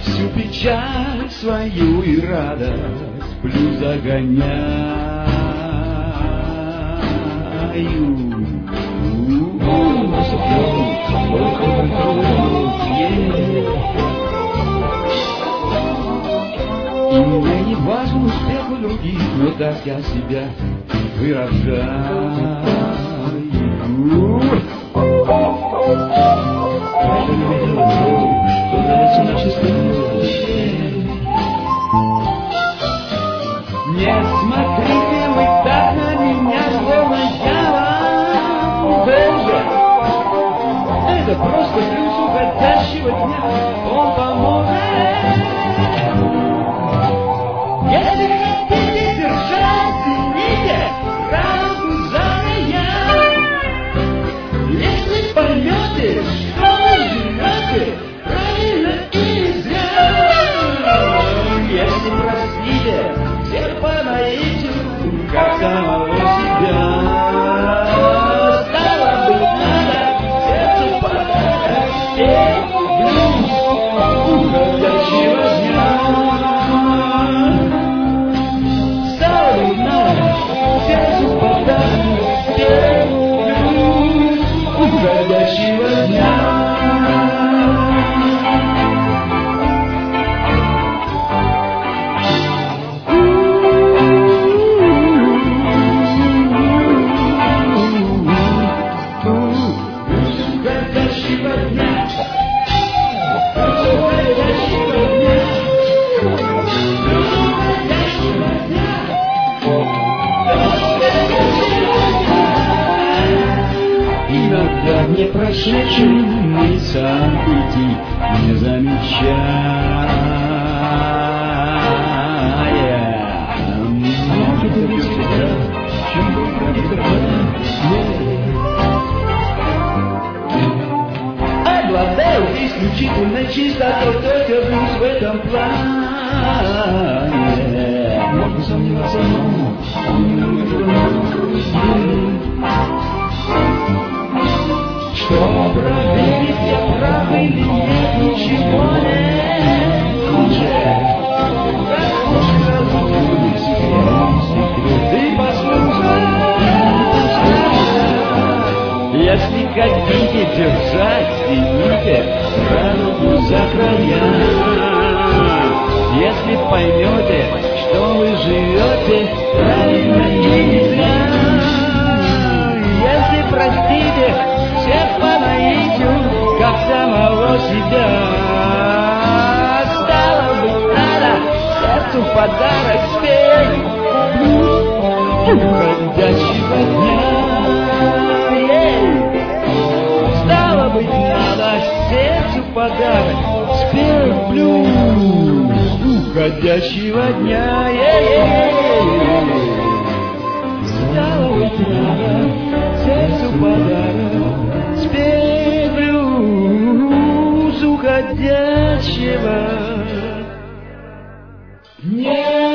всю печаль свою и радость плюс загоняю. И мне не важен успех у других, но так я себя выражаю. Что нравится на чистом воздухе. Не смотрите вы так на меня, словно я вам должен. Это просто плюс уходящего дня, он поможет. Если хотите держать, цените правду заранее. Если поймете, что вы живете правильно и зря. Если простите всех по наитию, как самого себя. Стало быть, надо сердцу подарок уходящего дня. Сердцу подарок уходящего дня. Иногда не прошедшими событий не замечая. Обладаю исключительно чистотой, только плюс в этом плане. Можно сомневаться, но что проверить, я прав или нет, ничего нет лучше. Ты послушай, если хотите держать, тяните правду за края. Если поймете, что вы живете правильно и не зря. Если простите всех по наитию, как самого себя. Стало быть, надо сердцу подарок спеть уходящего дня. Стало быть, надо сердцу подарок спеть блюз уходящего дня. Стало быть, надо сердцу подарок спеть блюз уходящего дня.